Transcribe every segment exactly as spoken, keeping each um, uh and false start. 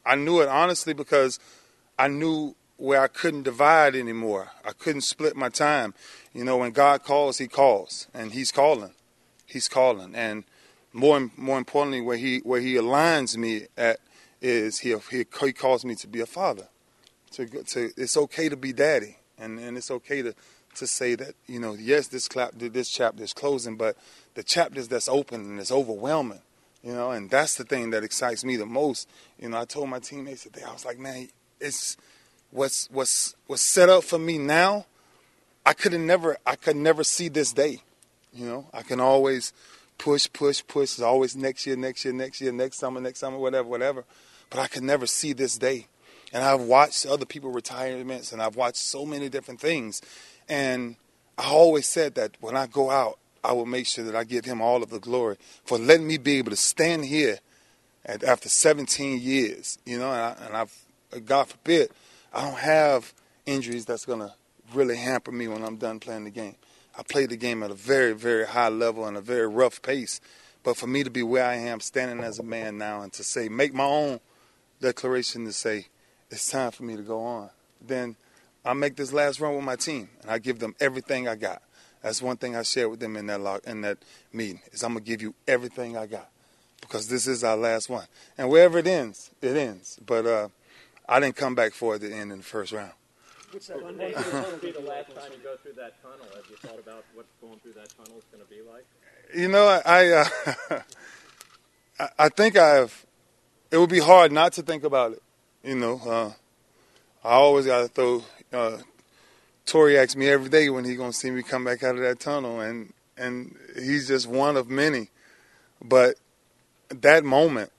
I knew it honestly because I knew where I couldn't divide anymore. I couldn't split my time. You know, when God calls, he calls, and he's calling. He's calling. And more more importantly, where he where he aligns me at is he he, he calls me to be a father. To, to it's okay to be daddy, and, and it's okay to, to say that, you know, yes, this clap, this chapter is closing, but the chapters that's open and it's overwhelming, you know, and that's the thing that excites me the most. You know, I told my teammates today, I was like, man, it's what's what's what's set up for me now. I could have never, I could never see this day. You know, I can always push, push, push. It's always next year, next year, next year, next summer, next summer, whatever, whatever. But I could never see this day. And I've watched other people retirements, and I've watched so many different things. And I always said that when I go out, I will make sure that I give him all of the glory for letting me be able to stand here at, after seventeen years. You know, and, I, and I've, God forbid, I don't have injuries that's going to really hamper me when I'm done playing the game. I played the game at a very, very high level and a very rough pace. But for me to be where I am, standing as a man now, and to say, make my own declaration to say, it's time for me to go on, then I make this last run with my team, and I give them everything I got. That's one thing I shared with them in that log, in that meeting, is I'm going to give you everything I got, because this is our last one. And wherever it ends, it ends. But uh, I didn't come back for it to end in the first round. What's that Monday? It's going to be the last time you go through that tunnel. Have you thought about what going through that tunnel is going to be like? You know, I uh, I, I think I've. It would be hard not to think about it. You know, uh, I always got to throw. Uh, Torrey asks me every day when he's going to see me come back out of that tunnel, and and he's just one of many. But that moment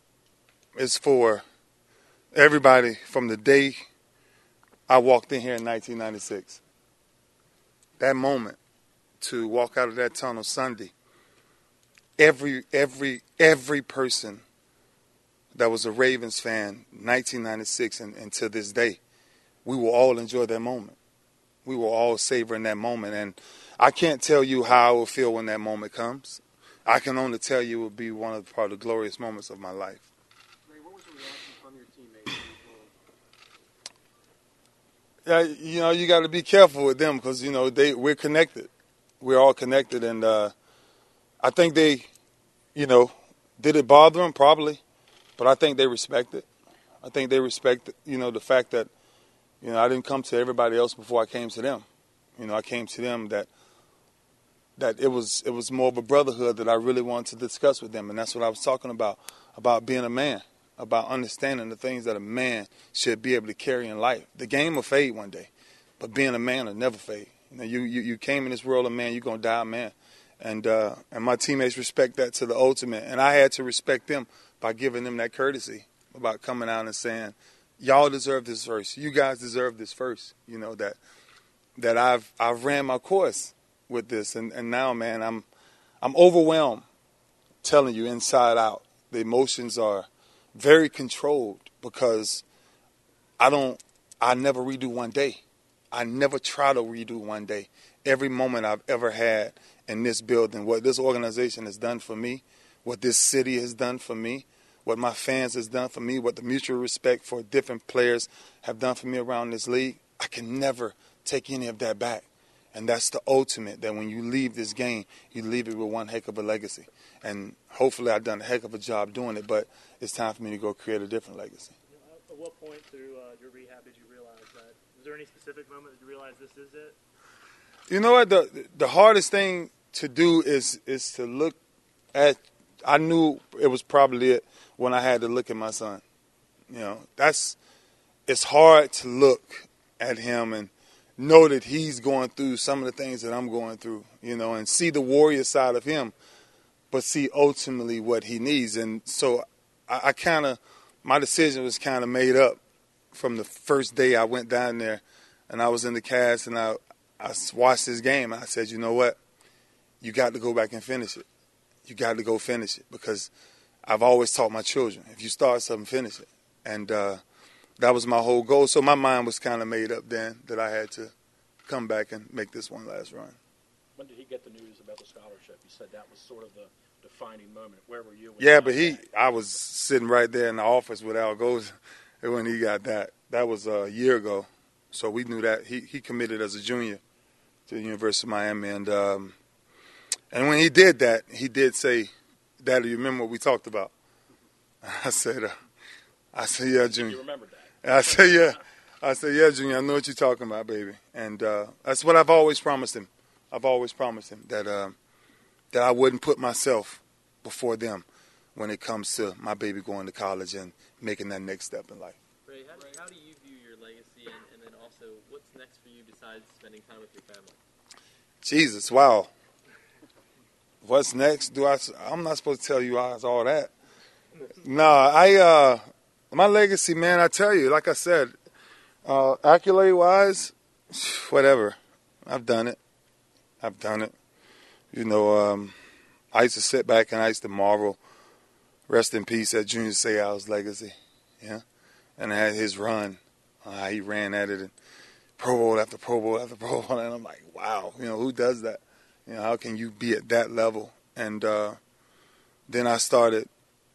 is for everybody from the day I walked in here in nineteen ninety-six. That moment to walk out of that tunnel Sunday, every every every person that was a Ravens fan, nineteen ninety-six, and, and to this day, we will all enjoy that moment. We will all savor in that moment. And I can't tell you how I will feel when that moment comes. I can only tell you it will be one of the, probably the glorious moments of my life. Ray, what was the reaction from your teammates? Yeah, you know, you got to be careful with them because, you know, they we're connected. We're all connected. And uh, I think they, you know, did it bother them? Probably. But I think they respect it. I think they respect, you know, the fact that, you know, I didn't come to everybody else before I came to them. You know, I came to them that that it was it was more of a brotherhood that I really wanted to discuss with them. And that's what I was talking about, about being a man, about understanding the things that a man should be able to carry in life. The game will fade one day, but being a man will never fade. You know, you, you, you came in this world a man, you're going to die a man. And, uh, and my teammates respect that to the ultimate. And I had to respect them by giving them that courtesy about coming out and saying, y'all deserve this first. You guys deserve this first. You know, that that I've I've ran my course with this. And, and now, man, I'm I'm overwhelmed, telling you, inside out. The emotions are very controlled because I don't, I never redo one day. I never try to redo one day. Every moment I've ever had in this building, what this organization has done for me, what this city has done for me, what my fans has done for me, what the mutual respect for different players have done for me around this league, I can never take any of that back. And that's the ultimate, that when you leave this game, you leave it with one heck of a legacy. And hopefully I've done a heck of a job doing it, but it's time for me to go create a different legacy. At what point through uh, your rehab did you realize that? Was there any specific moment that you realized this is it? You know what? The the hardest thing to do is is to look at, I knew it was probably it when I had to look at my son. You know, that's, it's hard to look at him and know that he's going through some of the things that I'm going through, you know, and see the warrior side of him, but see ultimately what he needs. And so I, I kind of, my decision was kind of made up from the first day I went down there and I was in the cast and I, I watched this game. And I said, you know what? You got to go back and finish it. You got to go finish it, because I've always taught my children, if you start something, finish it. And uh, that was my whole goal. So my mind was kind of made up then that I had to come back and make this one last run. When did he get the news about the scholarship? He said that was sort of the defining moment? Where were you? When Yeah, you but got he, that? I was sitting right there in the office with Al Goza when he got that. That was a year ago. So we knew that. He he committed as a junior to the University of Miami. And um, and when he did that, he did say, Daddy, you remember what we talked about? I said, uh, I said, yeah, Junior. You remembered that. And I said, yeah. I said, yeah, Junior, I know what you're talking about, baby. And uh, that's what I've always promised him. I've always promised him that uh, that I wouldn't put myself before them when it comes to my baby going to college and making that next step in life. Ray, how, how do you view your legacy, and, and then also what's next for you besides spending time with your family? Jesus, wow. What's next? Do I? I'm not supposed to tell you all that. No, I. Uh, my legacy, man. I tell you, like I said, uh, accolade wise, whatever. I've done it. I've done it. You know, um, I used to sit back and I used to marvel. Rest in peace at Junior Seau's legacy. Yeah, and I had his run. Uh, how he ran at it, and Pro Bowl after Pro Bowl after Pro Bowl, and I'm like, wow. You know, who does that? You know, how can you be at that level? And uh, then I started,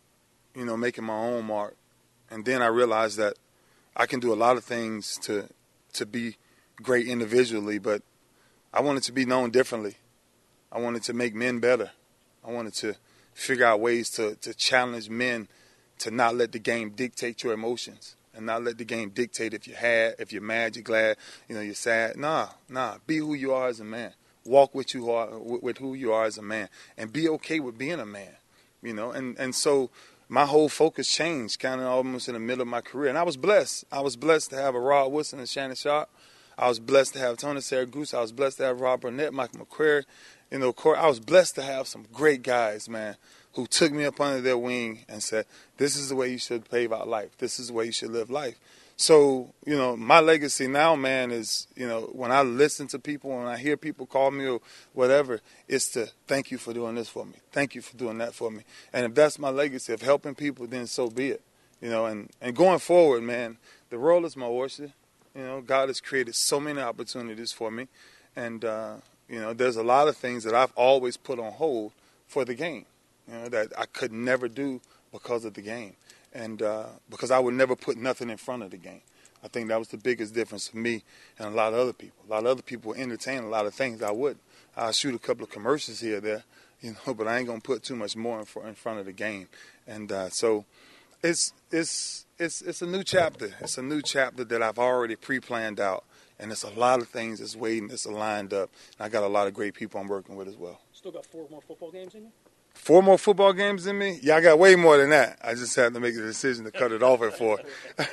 you know, making my own mark. And then I realized that I can do a lot of things to to be great individually, but I wanted to be known differently. I wanted to make men better. I wanted to figure out ways to, to challenge men to not let the game dictate your emotions and not let the game dictate if you're had, if you're mad, you're glad, you know, you're sad. Nah, nah. Be who you are as a man. Walk with you are with who you are as a man, and be okay with being a man, you know. And and so my whole focus changed, kind of almost in the middle of my career. And I was blessed. I was blessed to have a Rod Woodson and Shannon Sharp. I was blessed to have Tony Saragusa. I was blessed to have Rob Burnett, Michael McQuarrie. You know, I was blessed to have some great guys, man, who took me up under their wing and said, "This is the way you should pave out life. This is the way you should live life." So, you know, my legacy now, man, is, you know, when I listen to people, when I hear people call me or whatever, it's to thank you for doing this for me. Thank you for doing that for me. And if that's my legacy of helping people, then so be it. You know, and, and going forward, man, the world is my oyster. You know, God has created so many opportunities for me. And, uh, you know, there's a lot of things that I've always put on hold for the game, you know, that I could never do because of the game. And uh, because I would never put nothing in front of the game. I think that was the biggest difference for me and a lot of other people. A lot of other people entertain a lot of things I wouldn't. I'll shoot a couple of commercials here or there, you know, but I ain't going to put too much more in, for, in front of the game. And uh, so it's, it's, it's, it's a new chapter. It's a new chapter that I've already pre-planned out. And there's a lot of things that's waiting, that's lined up. And I got a lot of great people I'm working with as well. Still got four more football games in you? Four more football games in me? Yeah, I got way more than that. I just had to make the decision to cut it off at four. Hey,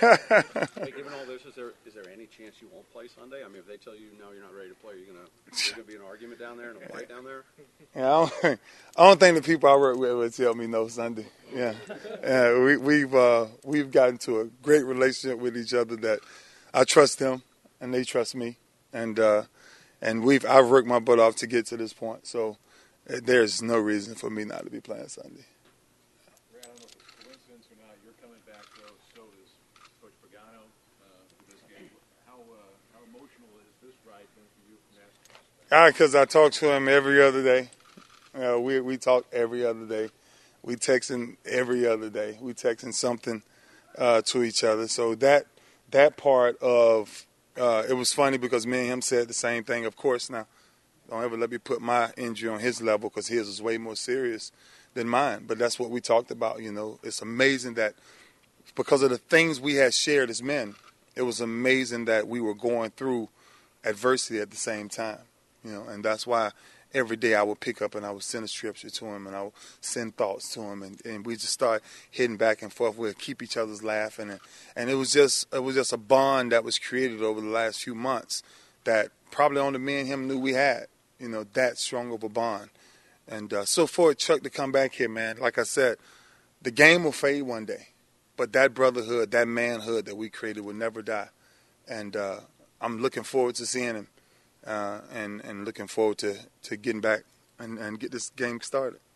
given all this, is there is there any chance you won't play Sunday? I mean, if they tell you no, you're not ready to play, you're gonna there's gonna be an argument down there and a fight down there. Yeah, I don't, think, I don't think the people I work with would tell me no Sunday. Yeah, yeah, we, we've uh, we've gotten to a great relationship with each other that I trust them and they trust me, and uh, and we've I've worked my butt off to get to this point. So there's no reason for me not to be playing Sunday. Ray, I don't know if it's a coincidence or not. You're coming back, though. So does Coach Pagano uh, for this game. How uh, how emotional is this ride been for you from that perspective? Because I talk to him every other day. Uh, we we talk every other day. We texting every other day. We texting something uh, to each other. So that that part of uh, it was funny because me and him said the same thing. Of course, now don't ever let me put my injury on his level because his is way more serious than mine. But that's what we talked about. You know, it's amazing that because of the things we had shared as men, it was amazing that we were going through adversity at the same time. You know, and that's why every day I would pick up and I would send a scripture to him and I would send thoughts to him, and, and we just start hitting back and forth. We'd keep each other's laughing, and, and it was just it was just a bond that was created over the last few months that probably only me and him knew we had. You know, that strong of a bond. And uh, so for Chuck to come back here, man, like I said, the game will fade one day, but that brotherhood, that manhood that we created will never die. And uh, I'm looking forward to seeing him. Uh, and, and looking forward to, to getting back and, and get this game started.